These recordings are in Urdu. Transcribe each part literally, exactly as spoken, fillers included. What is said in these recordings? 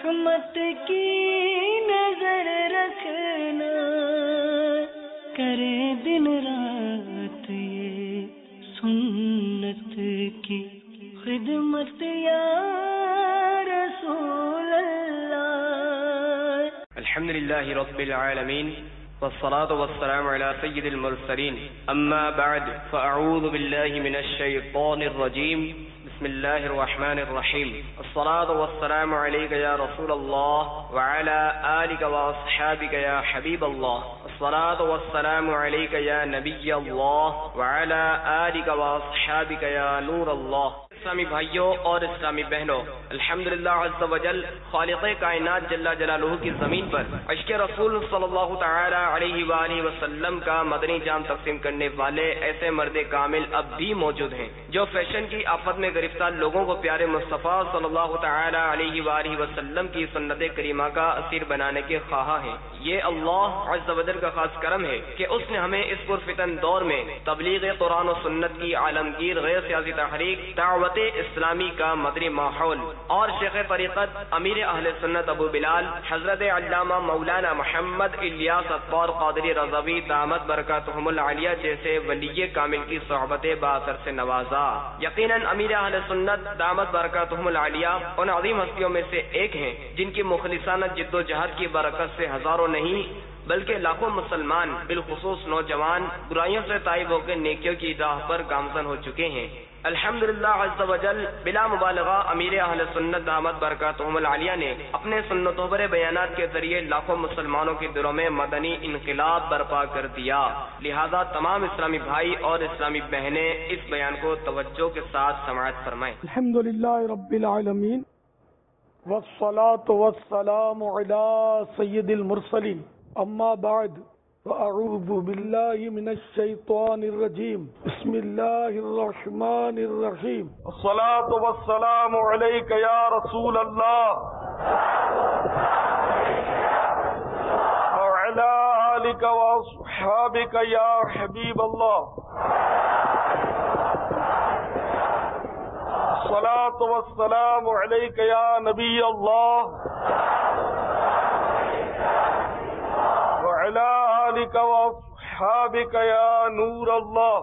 رحمت کی نظر رکھنا، کرے دن رات یہ سنت کی خدمت یا رسول اللہ۔ الحمد للہ رب العالمین والصلاة والسلام على سید المرسلین، اما بعد فاعوذ باللہ من الشیطان الرجیم، بسم اللہ الرحمن الرحیم، الصلاة والسلام علیک یا رسول اللہ وعلى آلک واصحابک یا حبیب اللہ، الصلاة والسلام علیک یا نبی اللہ وعلى آلک واصحابک یا نور اللہ۔ اسلامی بھائیوں اور اسلامی بہنوں، الحمدللہ عز و جل خالق کائنات جل جلالہ کی زمین پر عشق رسول صلی اللہ تعالی علیہ وآلہ وسلم کا مدنی جام تقسیم کرنے والے ایسے مرد کامل اب بھی موجود ہیں جو فیشن کی آفت میں گرفتار لوگوں کو پیارے مصطفیٰ صلی اللہ تعالی علیہ وآلہ وسلم کی سنت کریمہ کا اسیر بنانے کے خواہاں ہیں۔ یہ اللہ عز و جل کا خاص کرم ہے کہ اس نے ہمیں اس پرفتن دور میں تبلیغ قرآن و سنت کی عالمگیر غیر سیاسی تحریک، دعوت اسلامی کا مدنی ماحول اور شیخ طریقت امیر اہل سنت ابو بلال حضرت علامہ مولانا محمد الیاس اطوار قادری رضوی دامت برکاتہم العالیہ جیسے ولی کامل کی صحبت باثر سے نوازا۔ یقیناً امیر اہل سنت دامت برکاتہم العالیہ ان عظیم ہستیوں میں سے ایک ہیں جن کی مخلصانہ جد و جہد کی برکت سے ہزاروں نہیں بلکہ لاکھوں مسلمان بالخصوص نوجوان برائیوں سے تائب ہو کے نیکیوں کی راہ پر گامزن ہو چکے ہیں۔ الحمدللہ عز و جل بلا مبالغہ امیر اہل سنت دامت برکاتہم العالیہ نے اپنے سنتوں پر بیانات کے ذریعے لاکھوں مسلمانوں کے دلوں میں مدنی انقلاب برپا کر دیا۔ لہذا تمام اسلامی بھائی اور اسلامی بہنیں اس بیان کو توجہ کے ساتھ سماعت فرمائیں۔ الحمدللہ رب العالمین والصلاة والسلام علی سید المرسلین، اما بعد فاعوذ باللہ من الشیطان الرجیم، بسم اللہ الرحمن الرحیم، الصلاة والسلام علیک یا رسول اللہ وعلی آلک واصحابک یا حبیب اللہ، الصلاة والسلام علیک یا نبی اللہ وعلی آلک واصحابک یا نور اللہ۔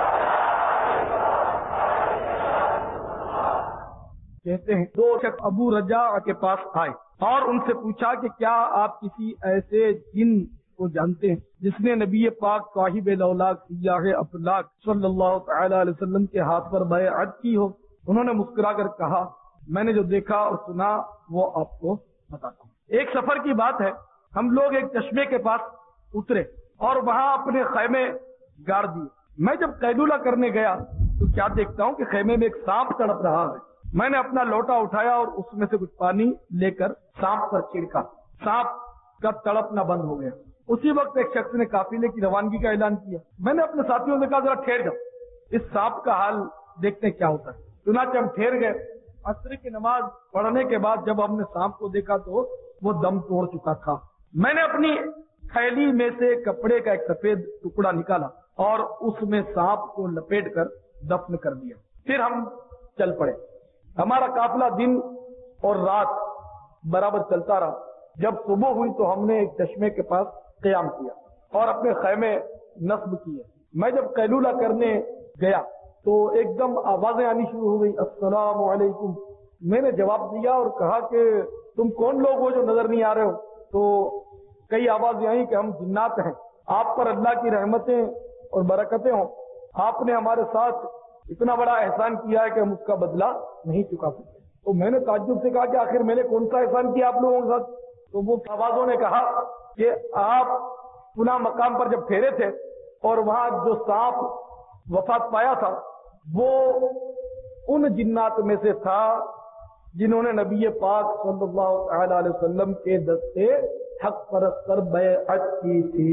کہتے ہیں دو شخص ابو رجا کے پاس آئے اور ان سے پوچھا کہ کیا آپ کسی ایسے جن کو جانتے ہیں جس نے نبی پاک صاحب الاولاق سیاح افلاق صلی اللہ تعالی علیہ وسلم کے ہاتھ پر بیعت کی ہو؟ انہوں نے مسکرا کر کہا، میں نے جو دیکھا اور سنا وہ آپ کو بتاتا ہوں۔ ایک سفر کی بات ہے، ہم لوگ ایک چشمے کے پاس اترے اور وہاں اپنے خیمے گاڑ دیے۔ میں جب قیلولہ کرنے گیا تو کیا دیکھتا ہوں کہ خیمے میں ایک سانپ تڑپ رہا ہے۔ میں نے اپنا لوٹا اٹھایا اور اس میں سے کچھ پانی لے کر سانپ پر چھڑکا، سانپ کا تڑپنا بند ہو گیا۔ اسی وقت ایک شخص نے قافلے کی روانگی کا اعلان کیا۔ میں نے اپنے ساتھیوں سے کہا ذرا ٹھہر جاؤ، اس سانپ کا حال دیکھتے ہیں کیا ہوتا ہے۔ چنانچہ ہم ٹھہر گئے۔ عصر کی نماز پڑھنے کے بعد جب ہم نے سانپ کو دیکھا تو وہ دم توڑ چکا تھا۔ میں نے اپنی تھیلی میں سے کپڑے کا ایک سفید ٹکڑا نکالا اور اس میں سانپ کو لپیٹ کر دفن کر دیا۔ پھر ہم چل پڑے۔ ہمارا قافلہ دن اور رات برابر چلتا رہا۔ جب صبح ہوئی تو ہم نے ایک چشمے کے پاس قیام کیا اور اپنے خیمے نصب کیے۔ میں جب قیلولہ کرنے گیا تو ایک دم آوازیں آنی شروع ہو گئی، السلام علیکم۔ میں نے جواب دیا اور کہا کہ تم کون لوگ ہو جو نظر نہیں آ رہے ہو؟ تو کئی آوازیں آئیں کہ ہم جنات ہیں، آپ پر اللہ کی رحمتیں اور برکتیں ہوں، آپ نے ہمارے ساتھ اتنا بڑا احسان کیا ہے کہ ہم اس کا بدلہ نہیں چکا سکتے۔ تو میں نے تعجب سے کہا کہ آخر میں نے کون سا احسان کیا آپ لوگوں کے ساتھ؟ تو وہ آوازوں نے کہا کہ آپ فلاں مقام پر جب ٹھہرے تھے اور وہاں جو سانپ وفات پایا تھا وہ ان جنات میں سے تھا جنہوں نے نبی پاک صلی اللہ تعالی علیہ وسلم کے دستے حق پرست پر بیعت کی تھی۔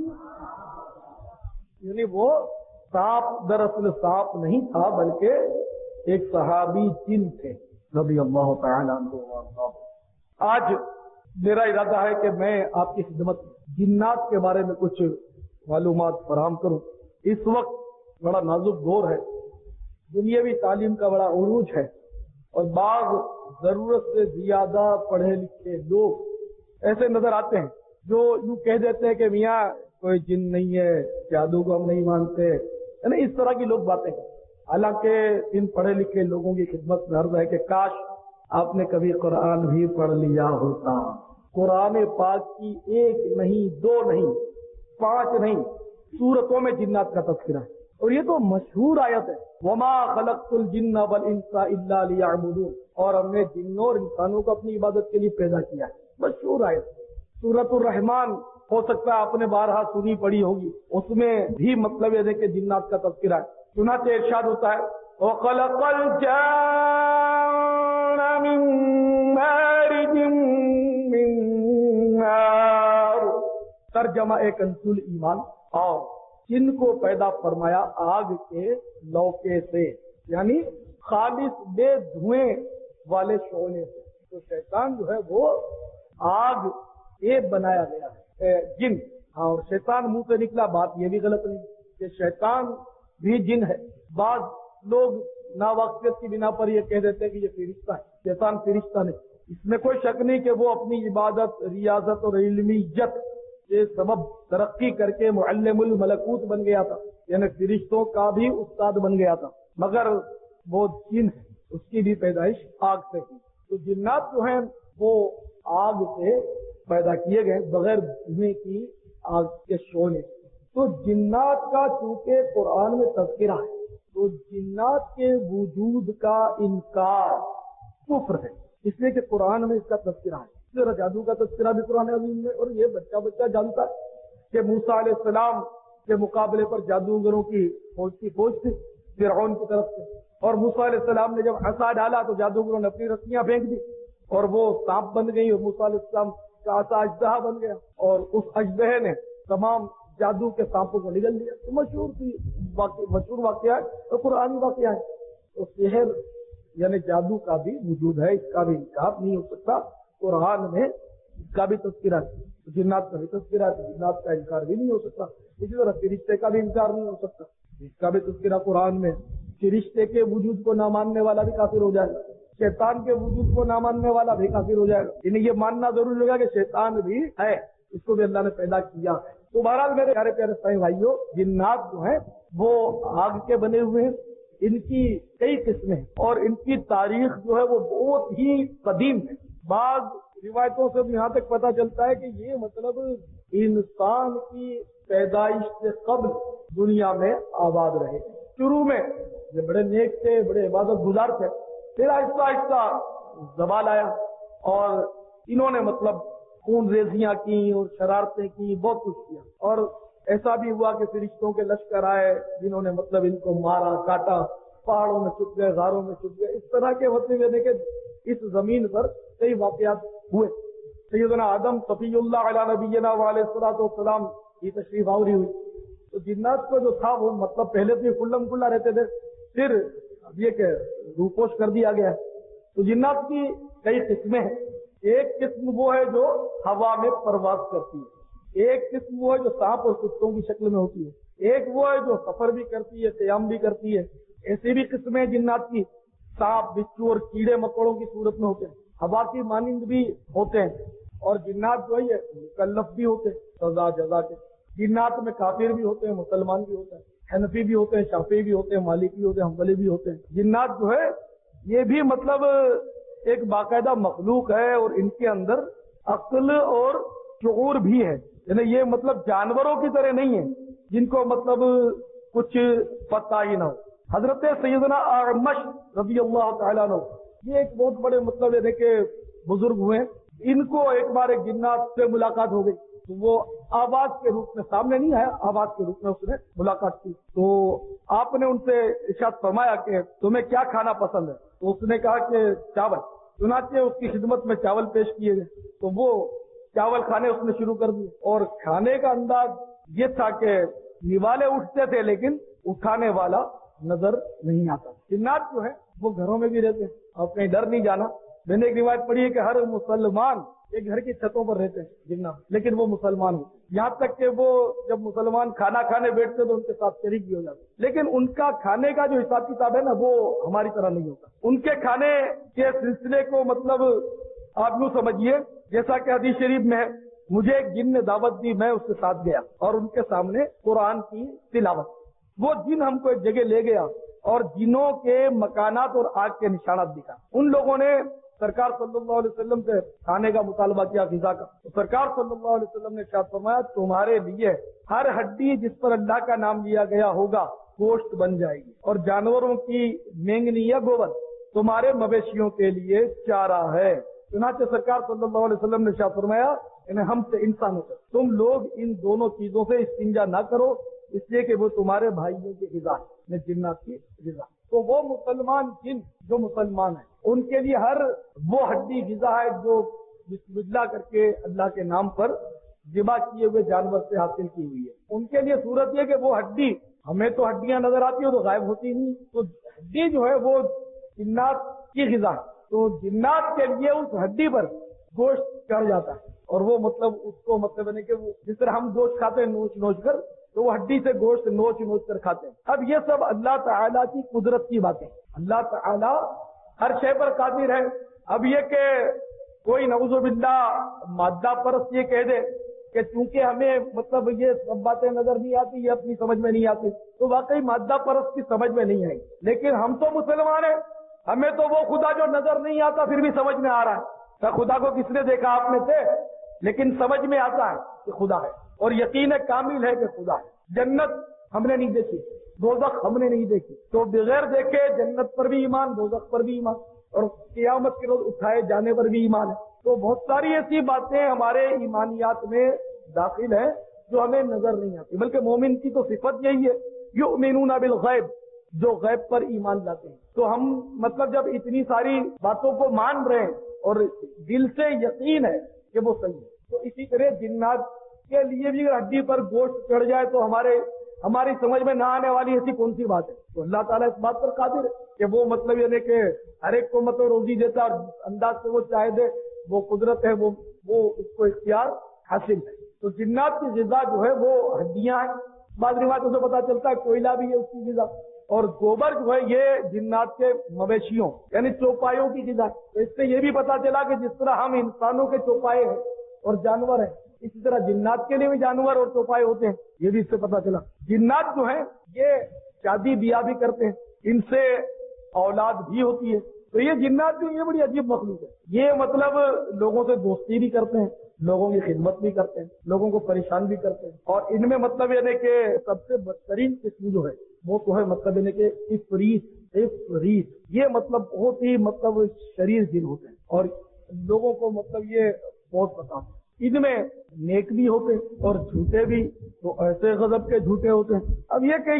یعنی وہ سانپ دراصل سانپ نہیں تھا بلکہ ایک صحابی جن تھے رضی اللہ تعالی عنہ۔ آج میرا ارادہ ہے کہ میں آپ کی خدمت جنات کے بارے میں کچھ معلومات فراہم کروں۔ اس وقت بڑا نازک دور ہے، دنیاوی تعلیم کا بڑا عروج ہے اور بعض ضرورت سے زیادہ پڑھے لکھے لوگ ایسے نظر آتے ہیں جو یوں کہہ دیتے ہیں کہ میاں کوئی جن نہیں ہے، جادو کو ہم نہیں مانتے، یعنی اس طرح کی لوگ باتیں کرتے ہیں۔ حالانکہ ان پڑھے لکھے لوگوں کی خدمت میں عرض ہے کہ کاش آپ نے کبھی قرآن بھی پڑھ لیا ہوتا۔ قرآن پاک کی ایک نہیں، دو نہیں، پانچ نہیں سورتوں میں جنات کا تذکرہ ہے، اور یہ تو مشہور آیت ہے، وما خلقت الجن والانس الا لیعبدون، اور ہم نے جنوں اور انسانوں کو اپنی عبادت کے لیے پیدا کیا ہے، مشہور آیت۔ سورۃ الرحمن ہو سکتا ہے آپ نے بارہا سنی پڑھی ہوگی، اس میں بھی مطلب یہ ہے کہ جنات کا تذکرہ ہے۔ چنانچہ ارشاد ہوتا ہے وَخَلَقَ الْجَانَّ مِن مَارِجٍ مِّن نَارٍ، ترجمہ ایک کنزُ ایمان، اور جن کو پیدا فرمایا آگ کے لوکے سے، یعنی خالص بے دھوئیں والے شعلے سے۔ تو شیطان جو ہے وہ آگ سے بنایا گیا ہے، جن، اور شیطان منہ سے نکلا، بات یہ بھی غلط نہیں کہ شیطان بھی جن ہے۔ بعض لوگ ناواقفیت کی بنا پر یہ کہہ دیتے ہیں کہ یہ فرشتہ ہے، شیطان فرشتہ نہیں۔ اس میں کوئی شک نہیں کہ وہ اپنی عبادت، ریاضت اور علمیت کے سبب ترقی کر کے معلم الملکوت بن گیا تھا، یعنی فرشتوں کا بھی استاد بن گیا تھا، مگر وہ جن ہے، اس کی بھی پیدائش آگ سے کی۔ تو جنات جو ہیں وہ آگ سے پیدا کیے گئے بغیر دھوئیں کی آگ کے شعلے۔ تو جنات کا چونکہ قرآن میں تذکرہ ہے، تو جنات کے وجود کا انکار کفر ہے، اس لیے کہ قرآن میں اس کا تذکرہ ہے۔ اس طرح جادو کا تذکرہ بھی قرآن عظیم میں، اور یہ بچہ بچہ جانتا ہے کہ موسیٰ علیہ السلام کے مقابلے پر جادوگروں کی فوج کی فوج تھی فرعون کی طرف سے، اور موسیٰ علیہ السلام نے جب عصا ڈالا تو جادوگروں نے اپنی رسیاں پھینک دی اور وہ سانپ بن گئی، اور موسیٰ علیہ السلام کا عصا اژدہا بن گیا، اور اس اژدہے نے تمام جادو کے سانپوں کو نگل لیا۔ تو مشہور تھی مشہور واقعہ ہے اور قرآنی واقعہ ہے۔ تو سحر یعنی جادو کا بھی وجود ہے، اس کا بھی انکار نہیں ہو سکتا، قرآن میں اس کا بھی تذکرہ ہے، جنات کا بھی تذکرہ ہے، جنات کا انکار بھی نہیں ہو سکتا۔ اسی طرح فرشتے کا بھی انکار نہیں ہو سکتا، اس کا بھی تذکرہ قرآن میں۔ فرشتے کے وجود کو نہ ماننے والا بھی کافر ہو جائے گا، شیطان کے وجود کو نہ ماننے والا بھی کافر ہو جائے گا، یعنی یہ ماننا ضروری ہوگا کہ شیطان بھی ہے، اس کو بھی اللہ نے پیدا کیا ہے۔ تو بہرحال میرے پیارے پیارے سائیں بھائیوں، جنات جو ہیں وہ آگ کے بنے ہوئے ہیں، ان کی کئی قسمیں ہیں، اور ان کی تاریخ جو ہے وہ بہت ہی قدیم ہے۔ بعض روایتوں سے یہاں تک پتہ چلتا ہے کہ یہ مطلب انسان کی پیدائش سے قبل دنیا میں آباد رہے۔ شروع میں یہ بڑے نیک تھے، بڑے عبادت گزار تھے، پھر آہستہ آہستہ زوال آیا، اور انہوں نے مطلب خون ریزیاں کی اور شرارتیں کی، بہت کچھ کیا، اور ایسا بھی ہوا کہ فرشتوں کے لشکر آئے جنہوں نے مطلب ان کو مارا کاٹا، پہاڑوں میں چھپ گئے، غاروں میں چھپ گئے، اس طرح کے ہوتے ہوئے دیکھے اس زمین پر کئی واقعات ہوئے۔ سیدنا آدم صفی اللہ علیہ نبینا وعلیہ الصلوۃ والسلام کی تشریف آوری ہوئی، تو جنات کو جو تھا وہ مطلب پہلے تو یہ کھلم کھلا رہتے تھے، پھر اب یہ کہ روپوش کر دیا گیا ہے۔ تو جنات کی کئی قسمیں ہیں، ایک قسم وہ ہے جو ہوا میں پرواز کرتی ہے، ایک قسم وہ ہے جو سانپ اور کتوں کی شکل میں ہوتی ہے، ایک وہ ہے جو سفر بھی کرتی ہے، قیام بھی کرتی ہے۔ ایسی بھی قسمیں جنات کی سانپ، بچھو اور کیڑے مکوڑوں کی صورت میں ہوتے ہیں، ہوا کی مانند بھی ہوتے ہیں، اور جنات جو ہے مکلف بھی ہوتے ہیں سزا جزا کے۔ جنات میں کافر بھی ہوتے ہیں، مسلمان بھی ہوتے ہیں، حنفی بھی ہوتے ہیں، شافعی بھی ہوتے ہیں، مالکی بھی ہوتے ہیں، حنبلی بھی ہوتے ہیں۔ جنات جو ہے یہ بھی مطلب ایک باقاعدہ مخلوق ہے، اور ان کے اندر عقل اور شعور بھی ہے، یعنی یہ مطلب جانوروں کی طرح نہیں ہے جن کو مطلب کچھ پتہ ہی نہ ہو۔ حضرت سیدنا اعمش رضی اللہ تعالیٰ عنہ یہ ایک بہت بڑے مطلب ہے کہ بزرگ ہوئے، ان کو ایک بار ایک جنات سے ملاقات ہو گئی، تو وہ آواز کے روپ میں سامنے نہیں آیا، آواز کے روپ میں اس نے ملاقات کی، تو آپ نے ان سے ارشاد فرمایا کہ تمہیں کیا کھانا پسند ہے؟ تو اس نے کہا کہ چاول۔ چنانچہ اس کی خدمت میں چاول پیش کیے گئے، تو وہ چاول کھانے اس نے شروع کر دیے، اور کھانے کا انداز یہ تھا کہ نوالے اٹھتے تھے لیکن اٹھانے والا نظر نہیں آتا۔ جنات جو ہے وہ گھروں میں بھی رہتے ہیں، اور کہیں ڈر نہیں جانا، میں نے ایک روایت پڑھی ہے کہ ہر مسلمان ایک گھر کی چھتوں پر رہتے ہیں جنات، لیکن وہ مسلمان ہوتے ہیں، یہاں تک کہ وہ جب مسلمان کھانا کھانے بیٹھتے تو ان کے ساتھ شریک بھی ہو جاتے، لیکن ان کا کھانے کا جو حساب کتاب ہے نا وہ ہماری طرح نہیں ہوتا۔ ان کے کھانے کے سلسلے کو مطلب آپ یوں سمجھیے جیسا کہ حدیث شریف میں ہے، مجھے ایک جن نے دعوت دی، میں اس کے ساتھ گیا اور ان کے سامنے قرآن کی تلاوت، وہ جن ہم کو ایک جگہ لے گیا اور جنوں کے مکانات اور آگ کے نشانات دکھا۔ ان لوگوں نے سرکار صلی اللہ علیہ وسلم سے کھانے کا مطالبہ کیا، غذا کا، تو سرکار صلی اللہ علیہ وسلم نے ارشاد فرمایا تمہارے لیے ہر ہڈی جس پر اللہ کا نام لیا گیا ہوگا گوشت بن جائے گی، اور جانوروں کی مینگنی یا گوبر تمہارے مویشیوں کے لیے چارہ ہے۔ چنانچہ سرکار صلی اللہ علیہ وسلم نے ارشاد فرمایا یعنی ہم سے انسانوں سے تم لوگ ان دونوں چیزوں سے استنجا نہ کرو، اس لیے کہ وہ تمہارے بھائیوں کی غذا ہے، جنات کی غذا۔ تو وہ مسلمان جن جو مسلمان ہیں ان کے لیے ہر وہ ہڈی غذا ہے جو بسم اللہ کر کے اللہ کے نام پر ذبح کیے ہوئے جانور سے حاصل کی ہوئی ہے۔ ان کے لیے صورت یہ کہ وہ ہڈی، ہمیں تو ہڈیاں نظر آتی ہیں تو غائب ہوتی نہیں، تو ہڈی جو ہے وہ جنات کی غذا ہے، تو جنات کے لیے اس ہڈی پر گوشت چڑھ جاتا ہے، اور وہ مطلب اس کو مطلب ہے کہ وہ جس طرح ہم گوشت کھاتے ہیں نوچ نوچ کر، تو وہ ہڈی سے گوشت نوچ نوچ کر کھاتے ہیں۔ اب یہ سب اللہ تعالیٰ کی قدرت کی باتیں، اللہ تعالیٰ ہر شے پر قادر ہے۔ اب یہ کہ کوئی نعوذ باللہ مادہ پرست یہ کہہ دے کہ چونکہ ہمیں مطلب یہ سب باتیں نظر نہیں آتی، یہ اپنی سمجھ میں نہیں آتی، تو واقعی مادہ پرست کی سمجھ میں نہیں آئی، لیکن ہم تو مسلمان ہیں، ہمیں تو وہ خدا جو نظر نہیں آتا پھر بھی سمجھ میں آ رہا ہے۔ خدا کو کس نے دیکھا آپ میں سے، لیکن سمجھ میں آتا ہے کہ خدا ہے، اور یقین کامل ہے کہ خدا ہے۔ جنت ہم نے نہیں دیکھی، دوزخ ہم نے نہیں دیکھی، تو بغیر دیکھے جنت پر بھی ایمان، دوزخ پر بھی ایمان، اور قیامت کے روز اٹھائے جانے پر بھی ایمان ہے۔ تو بہت ساری ایسی باتیں ہمارے ایمانیات میں داخل ہیں جو ہمیں نظر نہیں آتی، بلکہ مومن کی تو صفت یہی ہے یؤمنون بالغیب، جو غیب پر ایمان لاتے ہیں۔ تو ہم مطلب جب اتنی ساری باتوں کو مان رہے ہیں اور دل سے یقین ہے کہ وہ صحیح ہے، تو اسی طرح جنات کے لیے بھی ہڈی پر گوشت چڑھ جائے تو ہمارے ہماری سمجھ میں نہ آنے والی ایسی کون سی بات ہے؟ تو اللہ تعالیٰ اس بات پر قادر ہے کہ وہ مطلب یعنی کہ ہر ایک کو مطلب روزی دیتا اور انداز سے وہ چاہے دے، وہ قدرت ہے، وہ وہ اس کو اختیار حاصل ہے۔ تو جنات کی غذا جو ہے وہ ہڈیاں ہیں، بعض روایتوں سے پتا چلتا ہے کوئلہ بھی ہے اس کی غذا، اور گوبر جو ہے یہ جنات کے مویشیوں یعنی چوپایوں کی غذا ہے۔ تو اس سے یہ بھی پتا چلا کہ جس طرح ہم انسانوں کے چوپائے ہیں اور جانور ہیں، اسی طرح جنات کے لیے بھی جانور اور چوپائے ہوتے ہیں، یہ بھی اس سے پتا چلا۔ جنات جو ہیں یہ شادی بیاہ بھی کرتے ہیں، ان سے اولاد بھی ہوتی ہے۔ تو یہ جنات جو یہ بڑی عجیب مخلوق ہے، یہ مطلب لوگوں سے دوستی بھی کرتے ہیں، لوگوں کی خدمت بھی کرتے ہیں، لوگوں کو پریشان بھی کرتے ہیں، اور ان میں مطلب یعنی کہ سب سے بدترین قسم جو ہے وہ تو ہے مطلب یعنی کہ افریت افریت یہ مطلب بہت ہی مطلب شریر جن ہوتے ہیں، اور لوگوں کو مطلب یہ بہت پسند ہے۔ ان میں نیک بھی ہوتے ہیں اور جھوٹے بھی، تو ایسے غضب کے جھوٹے ہوتے ہیں۔ اب یہ کہ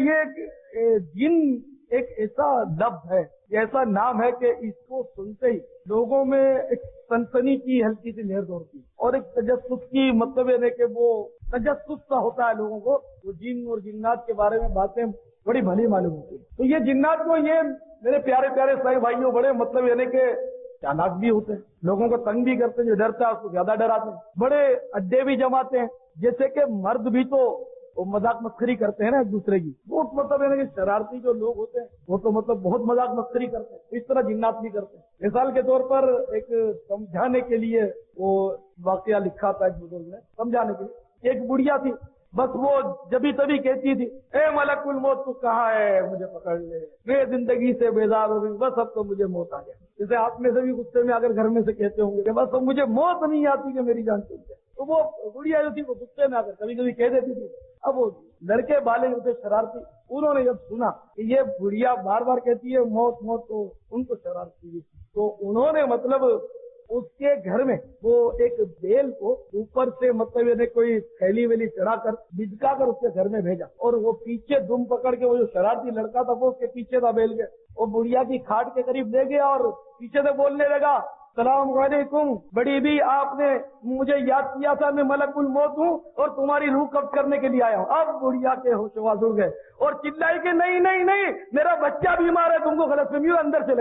یہ جن ایک ایسا لفظ ہے، ایسا نام ہے کہ اس کو سنتے ہی لوگوں میں ایک سنسنی کی ہلکی سی لہر دوڑتی ہے، اور ایک تجسس کی مطلب یہ کہ وہ تجسس سا ہوتا ہے لوگوں کو، وہ جن اور جنات کے بارے میں باتیں بڑی بھلی معلوم ہوتی ہے۔ تو یہ جنات کو یہ میرے پیارے پیارے سائیں بھائیوں بڑے مطلب یعنی کہ چالاک بھی ہوتے ہیں، لوگوں کو تنگ بھی کرتے ہیں، جو ڈرتا ہے اس کو زیادہ ڈراتے ہیں، بڑے اڈے بھی جماتے ہیں، جیسے کہ مرد بھی تو وہ مذاق مسخری کرتے ہیں نا ایک دوسرے کی، بہت مطلب ہے کہ شرارتی جو لوگ ہوتے ہیں وہ تو مطلب بہت مذاق مسخری کرتے ہیں، اس طرح جنات بھی کرتے ہیں۔ مثال کے طور پر ایک سمجھانے کے لیے وہ واقعہ لکھا تھا ایک بزرگ نے، سمجھانے کے لیے ایک بڑھیا تھی، بس وہ جبھی تبھی کہتی تھی اے ملک الموت تو کہاں ہے، مجھے پکڑ لے، میں زندگی سے بیزار ہو گئی، بس اب تو مجھے موت آ گیا۔ جیسے آپ میں سے بھی غصے میں اگر گھر میں سے کہتے ہوں گے کہ بس اب مجھے موت نہیں آتی کہ میری جان چل جائے، تو وہ گڑیا جو تھی وہ غصے میں آ کر کبھی کبھی کہہ دیتی تھی۔ اب وہ لڑکے بالے ہوتے شرارتی، انہوں نے جب سنا کہ یہ بڑھیا بار بار کہتی ہے موت موت، تو ان کو شرارتی ہوئی، تو انہوں نے مطلب اس کے گھر میں وہ ایک بیل کو اوپر سے مطلب یعنی کوئی تھیلی ویلی چڑھا کر بجکا کر اس کے گھر میں بھیجا، اور وہ پیچھے دم پکڑ کے وہ جو شرارتی لڑکا تھا وہ اس کے پیچھے تھا بیل کے، وہ بڑھیا کی کھاٹ کے قریب لے گیا اور پیچھے سے بولنے لگا السلام علیکم بڑی بھی، آپ نے مجھے یاد کیا تھا، میں ملک الموت ہوں اور تمہاری روح قبض کرنے کے لیے آیا ہوں۔ اب بڑھیا کے ہوش و حواس اڑ گئے اور چلائی کہ نہیں نہیں نہیں، میرا بچہ بیمار ہے، تم کو غلط فہمی ہو، اندر چلے جاؤ۔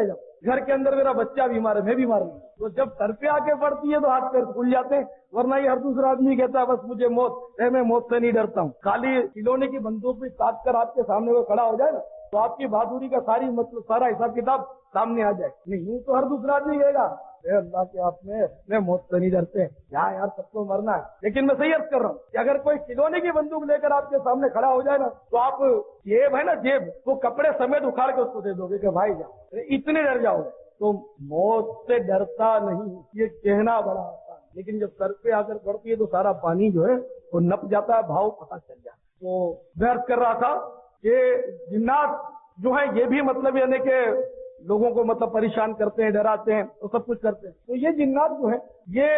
گھر کے اندر میرا بچہ بیمار ہے، میں بیمار ہوں، تو جب سر پہ آ کے پڑتی ہے تو ہاتھ پیر کھل جاتے ہیں، ورنہ یہ ہر دوسرا آدمی کہتا ہے بس مجھے موت ہے، میں موت سے نہیں ڈرتا ہوں۔ خالی کھلونے کی بندوق بھی تاک کر آپ کے سامنے وہ کھڑا ہو جائے نا تو آپ کی بہادری کا ساری مطلب سارا حساب کتاب سامنے آ جائے۔ نہیں یوں تو ہر دوسرا آدمی کہے گا اے اللہ کے آپ میں میں موت سے نہیں ڈرتے، یہاں یار سب کو مرنا ہے۔ لیکن میں صحیح عرض کر رہا ہوں کہ اگر کوئی کھلونے کی بندوق لے کر آپ کے سامنے کھڑا ہو جائے نا تو آپ جیب ہے نا جیب وہ کپڑے سمیت اکھاڑ کے اس کو دے دو گے کہ بھائی جا، اتنے ڈر جاؤ گے۔ تو موت سے ڈرتا نہیں یہ کہنا بڑا آسان، لیکن جب سر پہ آ کر پڑتی ہے تو سارا پانی جو ہے وہ نپ جاتا ہے، بھاؤ پتہ چل جاتا ہے۔ تو میں عرض کر رہا تھا کہ جنات جو ہیں یہ بھی مطلب یعنی کہ لوگوں کو مطلب پریشان کرتے ہیں، ڈراتے ہیں اور سب کچھ کرتے ہیں۔ تو یہ جنات جو ہیں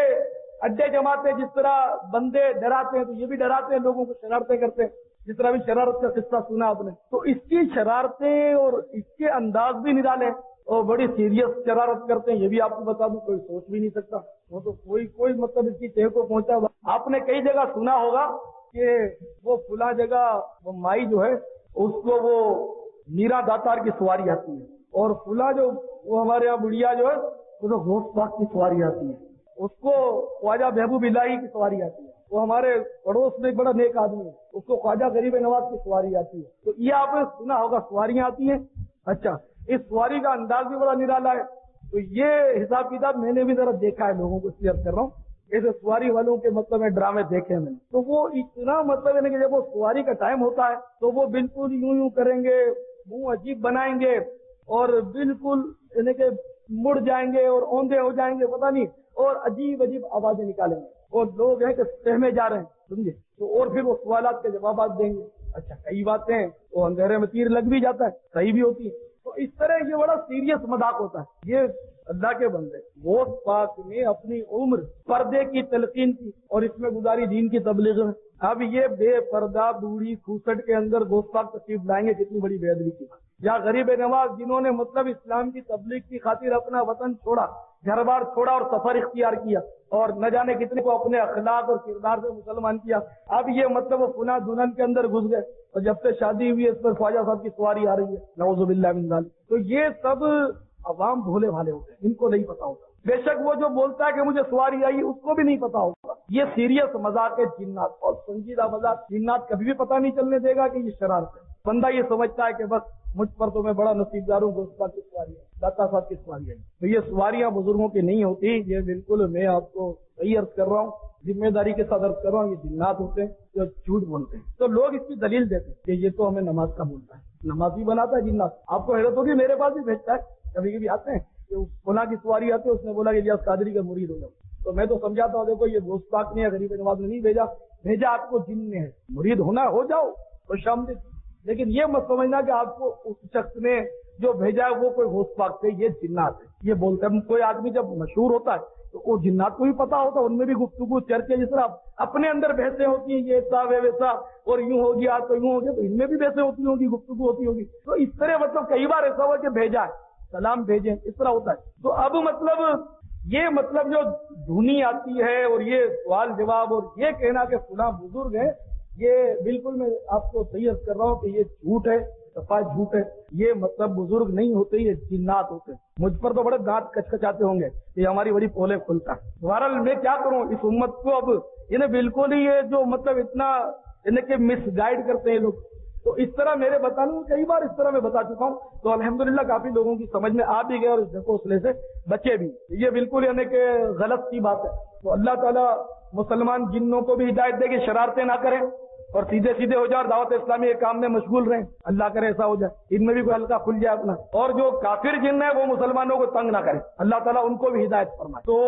یہ اڈے جماتے ہیں، جس طرح بندے ڈراتے ہیں تو یہ بھی ڈراتے ہیں لوگوں کو، شرارتیں کرتے ہیں، جس طرح بھی شرارت کا قصہ سنا آپ نے۔ تو اس کی شرارتیں اور اس کے انداز بھی نرالے اور بڑی سیریس شرارت کرتے ہیں، یہ بھی آپ کو بتا دوں کوئی سوچ بھی نہیں سکتا، وہ تو کوئی کوئی مطلب اس کی تہ کو پہنچا ہوا۔ آپ نے کئی جگہ سنا ہوگا کہ وہ فلاں جگہ وہ مائی جو ہے اس کو وہ میرا داتار کی سواری آتی ہے، اور فلاں جو وہ ہمارے یہاں بڑھیا جو ہے وہ تو غوث پاک کی سواری آتی ہے، اس کو خواجہ محبوب الہی کی سواری آتی ہے، وہ ہمارے پڑوس میں ایک بڑا نیک آدمی ہے اس کو خواجہ غریب نواز کی سواری آتی ہے۔ تو یہ آپ نے سنا ہوگا سواریاں آتی ہیں۔ اچھا اس سواری کا انداز بھی بڑا نرالا ہے، تو یہ حساب کتاب میں نے بھی ذرا دیکھا ہے لوگوں کو، اس لیے کر رہا ہوں ایسے سواری والوں کے مطلب میں ڈرامے دیکھے میں نے، تو وہ اتنا مطلب ہے کہ جب وہ سواری کا ٹائم ہوتا ہے تو وہ بالکل یوں یوں کریں گے، منہ عجیب بنائیں گے اور بالکل یعنی کہ مڑ جائیں گے اور اوندے ہو جائیں گے پتہ نہیں، اور عجیب عجیب آوازیں نکالیں گے، اور لوگ ہیں کہ سہمے جا رہے ہیں سمجھے، تو اور پھر وہ سوالات کے جوابات دیں گے۔ اچھا کئی باتیں وہ اندھیرے میں تیر لگ بھی جاتا ہے، صحیح بھی ہوتی ہے۔ تو اس طرح یہ بڑا سیریس مذاق ہوتا ہے۔ یہ اللہ کے بندے غوث پاک نے اپنی عمر پردے کی تلقین کی اور اس میں گزاری دین کی تبلیغ میں۔ اب یہ بے پردہ بوڑھی کھوسٹ کے اندر غوث پاک تشریف لائیں گے، کتنی بڑی بے ادبی کی بات۔ یا غریب نواز جنہوں نے مطلب اسلام کی تبلیغ کی خاطر اپنا وطن چھوڑا، گھر بار چھوڑا اور سفر اختیار کیا، اور نہ جانے کتنے کو اپنے اخلاق اور کردار سے مسلمان کیا، اب یہ مطلب وہ فنا دلہن کے اندر گھس گئے، اور جب سے شادی ہوئی اس پر خواجہ صاحب کی سواری آ رہی ہے، نعوذ باللہ من ذالک۔ تو یہ سب عوام بھولے بھالے ہوتے ہیں، ان کو نہیں پتا ہوتا۔ بے شک وہ جو بولتا ہے کہ مجھے سواری آئی اس کو بھی نہیں پتا ہوگا۔ یہ سیریس مذاق ہے جنات، اور سنجیدہ مذاق جنات کبھی بھی پتا نہیں چلنے دے گا کہ یہ شرارت ہے۔ بندہ یہ سمجھتا ہے کہ بس مجھ پر تو میں بڑا نصیبدار ہوں، غوث پاک کی سواری ہے، داتا صاحب کی سواری ہے۔ تو یہ سواریاں بزرگوں کی نہیں ہوتی، یہ بالکل میں آپ کو صحیح عرض کر رہا ہوں، ذمہ داری کے ساتھ عرض کر رہا ہوں، یہ جنات ہوتے ہیں جو جھوٹ بولتے ہیں۔ تو لوگ اس کی دلیل دیتے ہیں کہ یہ تو ہمیں نماز کا بولتا ہے، نمازی بناتا ہے جنات۔ آپ کو حیرت ہوگی میرے پاس بھی بھیجتا ہے، کبھی کبھی آتے ہیں کہ فلاں کی سواری آتے ہے، اس نے بولا کہ الیاس قادری کا مرید ہو جاؤ، تو میں تو سمجھاتا ہوں دیکھو یہ غوث پاک نے یا غریب نواز نے نہیں بھیجا، بھیجا آپ کو جن نے ہے، مرید ہونا ہو جاؤ خوش آمدید۔ لیکن یہ مت سمجھنا کہ آپ کو اس شخص نے جو بھیجا ہے وہ کوئی غوث پاک سے، یہ جنات ہے، یہ بولتے ہیں۔ کوئی آدمی جب مشہور ہوتا ہے تو وہ جنات کو بھی پتا ہوتا ہے، ان میں بھی گفتگو چرچے، جس طرح اپنے اندر بحثیں ہوتی ہیں، یہ ایسا وہ ویسا اور یوں ہو گیا تو یوں ہو گیا، تو ان میں بھی بحثیں ہوتی ہوگی، گفتگو ہوتی ہوگی۔ تو اس طرح مطلب کئی بار ایسا ہوا کہ بھیجا ہے، سلام بھیجیں، اس طرح ہوتا ہے۔ تو اب مطلب یہ مطلب جو دھنی آتی ہے اور یہ سوال جواب اور یہ کہنا کہ فلاں بزرگ ہے، یہ بالکل میں آپ کو صحیح عرض کر رہا ہوں کہ یہ جھوٹ ہے، صفا جھوٹ ہے۔ یہ مطلب بزرگ نہیں ہوتے، یہ جنات ہوتے ہیں۔ مجھ پر تو بڑے دانت کچکچاتے ہوں گے، یہ ہماری بڑی پولے کھلتا ہے۔ بہرحال میں کیا کروں، اس امت کو اب انہیں بالکل ہی یہ جو مطلب اتنا انہیں کہ مس گائیڈ کرتے ہیں لوگ، تو اس طرح میرے بتانے کئی بار اس طرح میں بتا چکا ہوں، تو الحمدللہ کافی لوگوں کی سمجھ میں آ بھی گیا اور اس حوصلے سے بچے بھی۔ یہ بالکل یعنی کہ غلط سی بات ہے۔ تو اللہ تعالیٰ مسلمان جنوں کو بھی ہدایت دے کہ شرارتیں نہ کریں اور سیدھے سیدھے ہو جائے اور دعوت اسلامی کے کام میں مشغول رہیں، اللہ کرے ایسا ہو جائے، ان میں بھی کوئی ہلکا کھل جائے اپنا۔ اور جو کافر جن ہے وہ مسلمانوں کو تنگ نہ کریں، اللہ تعالیٰ ان کو بھی ہدایت فرمائے۔ تو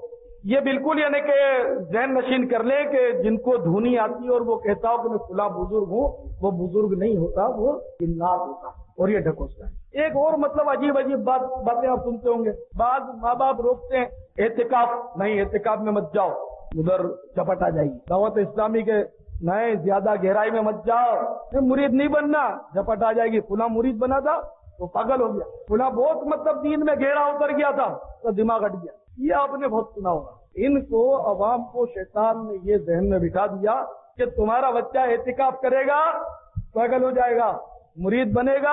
یہ بالکل یعنی کہ ذہن نشین کر لیں کہ جن کو دھونی آتی ہے اور وہ کہتا ہو کہ میں فلاں بزرگ ہوں، وہ بزرگ نہیں ہوتا، وہ جنات ہوتا اور یہ ڈھکوستا ہے۔ ایک اور مطلب عجیب عجیب بات باتیں آپ سنتے ہوں گے، بعض ماں باپ روکتے ہیں اعتکاف نہیں، اعتکاف میں مت جاؤ، ادھر چپٹ آ جائے گی۔ دعوت اسلامی کے نہیں، زیادہ گہرائی میں مت جاؤ، مرید نہیں بننا، جھپٹ آ جائے گی۔ فلاں مرید بنا تھا تو پاگل ہو گیا، فلاں بہت مطلب دین میں گہرا اتر گیا تھا تو دماغ ہٹ گیا۔ یہ آپ نے بہت سنا ہوگا۔ ان کو عوام کو شیطان نے یہ ذہن میں بٹھا دیا کہ تمہارا بچہ اعتکاف کرے گا پاگل ہو جائے گا، مرید بنے گا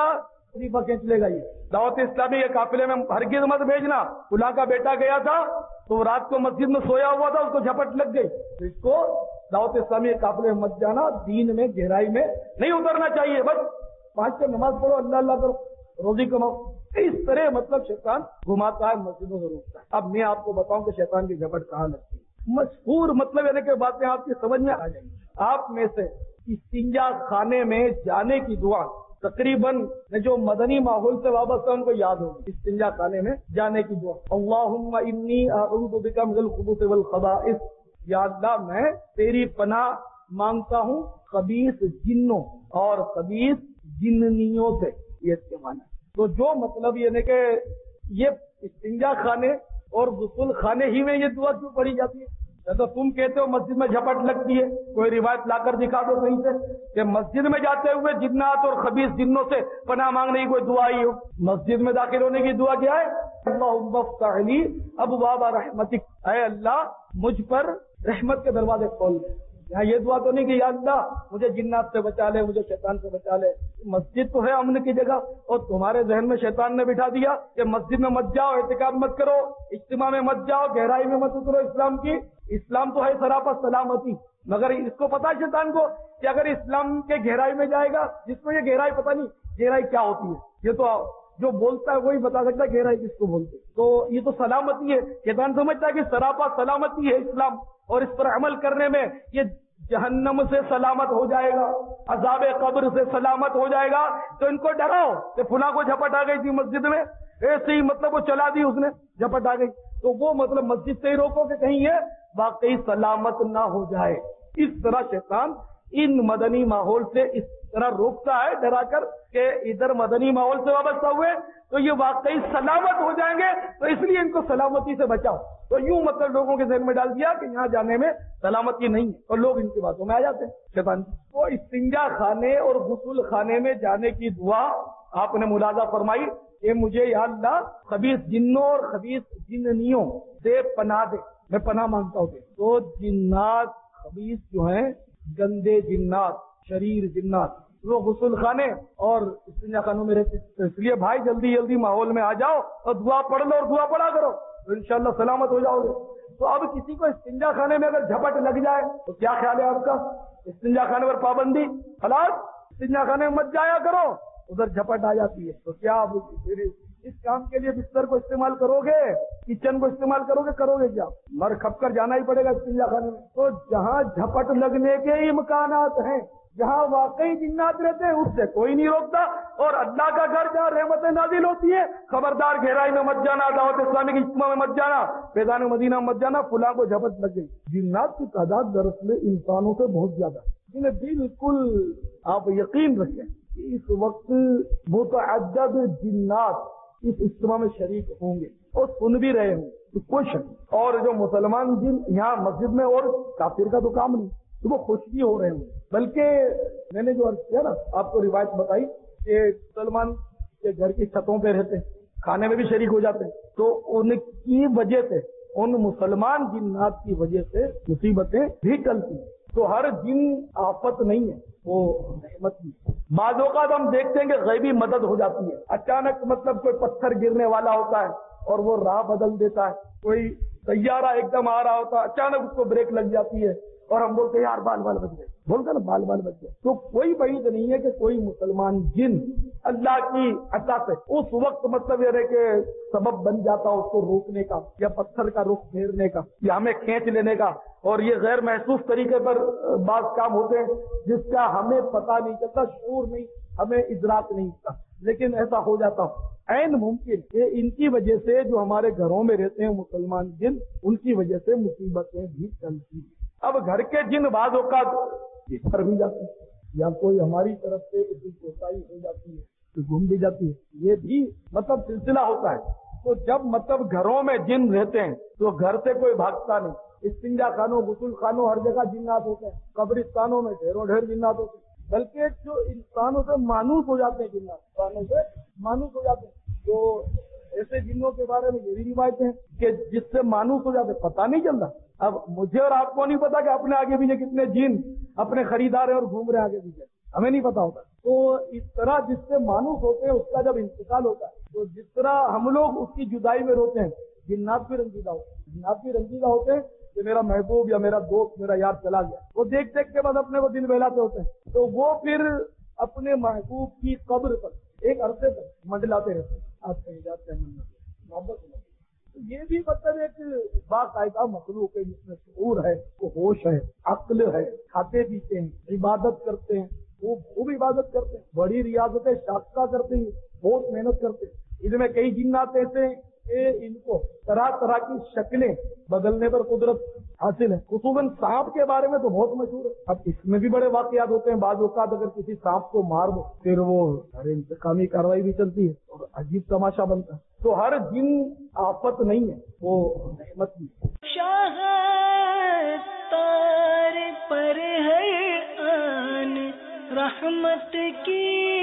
शरीफा खींच लेगा। ये दावत इस्लामी के काफिले में हरगिज मत भेजना। फुला का बेटा गया था तो रात को मस्जिद में सोया हुआ था, उसको झपट लग गई, तो इसको दावत इस्लामी के काफिले में मत जाना। दीन में गहराई में नहीं उतरना चाहिए। बस पांच का नमाज पढ़ो, अल्लाह अल्लाह करो, रोजी कमाओ। इस तरह मतलब शैतान घुमाता है, मस्जिदों से रोकता है। अब मैं आपको बताऊं कि शैतान की झपट कहाँ लगती है। मशहूर मतलब यानी कि बातें आपकी समझ में आ जाएंगी। आप में से इस्तिंजा खाने में जाने की दुआ तकरीबन जो मदनी माहौल से वाबस्ता उनको याद होगी। इस्तिंजा खाने में जाने की दुआ, अल्लाहुम्मा इन्नी अऊज़ु बिका मिनल खुबूस वल खबाइस, या अल्लाह मैं तेरी पनाह मांगता हूँ खबीस जिन्नों और खबीस जिन्नियों से। ये इसके माना। तो जो मतलब ये नहीं कि ये इस्तिंजा खाने और गुस्ल खाने ही में ये दुआ क्यों पढ़ी जाती है? तो तुम कहते हो मस्जिद में झपट लगती है, कोई रिवायत लाकर दिखा दो कहीं से कि मस्जिद में जाते हुए जिन्नात और खबीस जिन्नों से पनाह मांगने की कोई दुआ ही हो। मस्जिद में दाखिल होने की दुआ क्या है? अल्लाहुम्मा फ़्तह ली अबवाब रहमतिक, ऐ अल्लाह मुझ पर रहमत के दरवाजे खोल दे। यहाँ ये दुआ तो नहीं कि या अल्लाह मुझे जिन्नात से बचा ले, मुझे शैतान से बचा ले। मस्जिद तो है अमन की जगह, और तुम्हारे जहन में शैतान ने बिठा दिया कि मस्जिद में मत जाओ, एहतिकाफ मत करो, इज्तिमा में मत जाओ, गहराई में मत उतरो इस्लाम की। इस्लाम तो है सरापा सलामती, मगर इसको पता है शैतान को कि अगर इस्लाम के गहराई में जाएगा, जिसको ये गहराई पता नहीं गहराई क्या होती है, ये तो जो बोलता है वही बता सकता है गहराई किसको बोलते। तो ये तो सलामती है। शैतान समझता है कि सरापा सलामती है इस्लाम, और इस पर अमल करने में ये जहन्नम से सलामत हो जाएगा, अज़ाबे कब्र से सलामत हो जाएगा। तो इनको डराओ कि फुला को झपट आ गई थी मस्जिद में, ऐसे ही मतलब वो चला दी उसने, झपट आ गई, तो वो मतलब मस्जिद से ही रोको कि कहीं ये वाकई सलामत ना हो जाए। इस तरह शैतान इन मदनी माहौल से इस तरह रोकता है डरा कर कि इधर मदनी माहौल से वाबस्ता हुए तो ये वाकई सलामत हो जाएंगे, तो इसलिए इनको सलामती से बचाओ। तो यूं मतलब लोगों के जहन में डाल दिया कि यहाँ जाने में सलामती नहीं है, और लोग इनकी बातों में आ जाते हैं शैतान। तो इस्तिंजा खाने और गुस्ल खाने में जाने की दुआ आपने मुलाजा फरमाई कि मुझे या अल्लाह खबीस जिन्नों और खबीस जिन्नियों से पनाह दे, मैं पनाह मांगता हूँ। तो जिन्नात खबीस जो है, गंदे जिन्नात, शरीर जिन्नात, वो गुस्ल खाने और इस्तिंजा खानों में रहते। तो इसलिए भाई जल्दी जल्दी माहौल में आ जाओ और दुआ पढ़ लो और दुआ पढ़ा करो, तो इंशाअल्लाह सलामत हो जाओगे। तो अब किसी को इस्तिंजा खाने में अगर झपट लग जाए तो क्या ख्याल है आपका? इस्तिंजा खाने पर पाबंदी, खलास इस्तिंजा खाने में मत जाया करो, उधर झपट आ जाती है। तो क्या आप इस काम के लिए बिस्तर को इस्तेमाल करोगे, किचन को इस्तेमाल करोगे, करोगे क्या? मर खप कर जाना ही पड़ेगा इस्तिंजा खाने में। तो जहाँ झपट लगने के इम्कानात हैं, जहाँ वाकई जिन्नात रहते हैं, उससे कोई नहीं रोकता। और अल्लाह का घर जहाँ रहमतें नाजिल होती है, खबरदार गहराई में मत जाना, दावत इस्लामी की इज्तिमा में मत जाना, फैज़ान मदीना मत जाना, फुला को झपट लग गई। जिन्नात की तादाद दरअसल इंसानों से बहुत ज्यादा, जिन्हें बिल्कुल आप यकीन रखें इस वक्त मुतअद्दिद जिन्नात इस इज्तिमा में शरीक होंगे और सुन भी रहे होंगे, तो कोई शक। और जो मुसलमान जिन यहाँ मस्जिद में, और काफिर का तो काम नहीं, तो वो खुश भी हो रहे होंगे। बल्कि मैंने जो अर्ज किया ना, आपको रिवायत बताई कि मुसलमान के घर की छतों पे रहते हैं, खाने में भी शरीक हो जाते हैं, तो उनकी वजह से, उन मुसलमान जिन्नात की वजह से मुसीबतें भी टलती हैं। तो हर जिन आफत नहीं है, वो रहमत भी। बाज़ औक़ात हम देखते हैं कि गैबी मदद हो जाती है। अचानक मतलब कोई पत्थर गिरने वाला होता है और वो राह बदल देता है, कोई तैयारा एकदम आ रहा होता है, अचानक उसको ब्रेक लग जाती है और हम बोलते हैं यार बाल बाल बच गए, बोलते ना बाल बाल बच गए। तो कोई बईद नहीं है कि कोई मुसलमान जिन अल्लाह की अता से उस वक्त मतलब ये के सबब बन जाता उसको रोकने का, या पत्थर का रुख फेरने का, या हमें खींच लेने का। और ये गैर महसूस तरीके पर बात काम होते हैं जिसका हमें पता नहीं चलता, शऊर नहीं, हमें इदराक नहीं होता, लेकिन ऐसा हो जाता। ऐन मुमकिन ये इनकी वजह से जो हमारे घरों में रहते हैं मुसलमान जिन, उनकी वजह से मुसीबतें भी चलती हैं। अब घर के जिन बाजों का इस पर भी जाते हैं, या कोई हमारी तरफ से कोताही हो जाती है तो घूम भी जाती है, ये भी मतलब सिलसिला होता है। तो जब मतलब घरों में जिन रहते हैं तो घर से कोई भागता नहीं। इस्तिंजा खानों, गुस्ल खानों, हर जगह जिन्नात होते हैं, कब्रिस्तानों में ढेरों ढेर जिन्नात होते हैं, बल्कि जो इंसानों से मानूस हो जाते हैं, जिन्नात इंसानों से मानूस हो जाते हैं। तो ऐसे जिन्नों के बारे में ये भी रिवायतें हैं कि जिससे मानूस हो जाते, पता नहीं चलता। अब मुझे और आपको नहीं पता कि अपने आगे पीछे कितने जिन अपने खरीदार हैं और घूम रहे हैं आगे पीछे, ہمیں نہیں پتا ہوتا. تو اس طرح جس سے مانوس ہوتے ہیں اس کا جب انتقال ہوتا ہے تو جس طرح ہم لوگ اس کی جدائی میں روتے ہیں جنات بھی رنجیدہ ہوتے ہیں. جنات بھی رنجیدہ ہوتے ہیں کہ میرا محبوب یا میرا دوست میرا یار چلا گیا. وہ دیکھ دیکھ کے بعد اپنے کو دل بہلاتے ہوتے ہیں تو وہ پھر اپنے محبوب کی قبر پر ایک عرصے تک منڈلاتے رہتے ہیں. آپ کہیں جاتے ہیں محبت میں. تو یہ بھی مطلب ایک باقاعدہ مخلوق ہے جس میں شعور ہے, وہ ہوش ہے, عقل ہے, کھاتے پیتے ہیں, عبادت کرتے ہیں, وہ خوب عبادت کرتے ہیں, بڑی ریاضتیں شاقہ کرتے ہیں, بہت محنت کرتے ہیں. ان میں کئی جنات ایسے ہیں کہ ان کو طرح طرح کی شکلیں بدلنے پر قدرت حاصل ہے. خصوصاً سانپ کے بارے میں تو بہت مشہور ہے. اب اس میں بھی بڑے واقعات ہوتے ہیں. بعض اوقات اگر کسی سانپ کو مار دو پھر وہ ہر انتقامی کارروائی بھی چلتی ہے اور عجیب تماشا بنتا ہے. تو ہر جن آفت نہیں ہے, وہ رحمت بھی ہے. شاہ تار پر ہے آن رحمت کی